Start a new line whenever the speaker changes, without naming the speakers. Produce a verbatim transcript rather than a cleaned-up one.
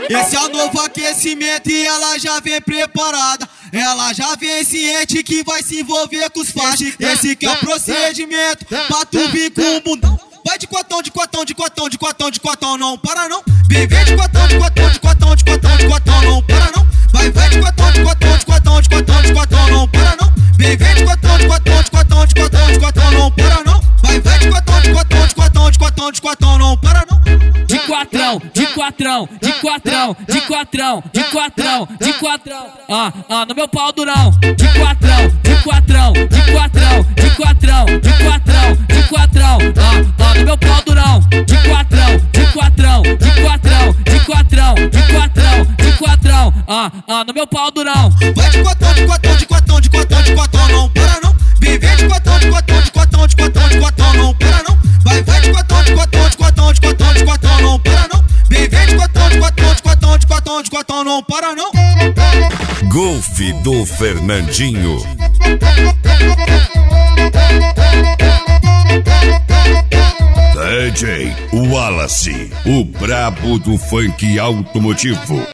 Esse é o novo aquecimento e ela já vem preparada. Ela já vem ciente que vai se envolver com os faixas. Esse que é o procedimento pra tu vir com o bundão. Vai de quatão, de quatão, de quatão, de quatão, de quatão, não para não. Vem, vem de quatão, de quatão, de quatão, de quatão, de quatão, não para não. Vai, vai de quatão, de quatão, de quatão, de quatão, de quatão, não para não. Vem, vem de quatão, de quatão, de quatão, de quatão, de quatão, não para não. Vai, vai de quatão, de quatão, de quatão, de quatão, de quatão, não para não.
De quatrão, de quatrão, de quatrão, de quatrão, de quatrão, de quatrão. Ah, ah, no meu pau durão. De quatrão, de quatrão, de quatrão, de quatrão, de quatrão, de quatrão. Ah, ah, no meu pau durão. De quatrão, de quatrão, de quatrão, de quatrão, de quatrão, de quatrão. Ah, ah, no meu pau durão.
Vai de quatão, de quatão, de quatão, de quatão, de quatão, não para não. Vem, vem de quatão, de quatão, de quatão, de quatão, de quatão, não para não. Vai, vai de quatão, de quatão, de quatão, de quatão, de quatão, não para não. Vem, vem de quatão, de quatão, de quatão, de quatão, de quatão, não para não.
Golfe do Fernandinho. D J Wallace, o brabo do funk automotivo.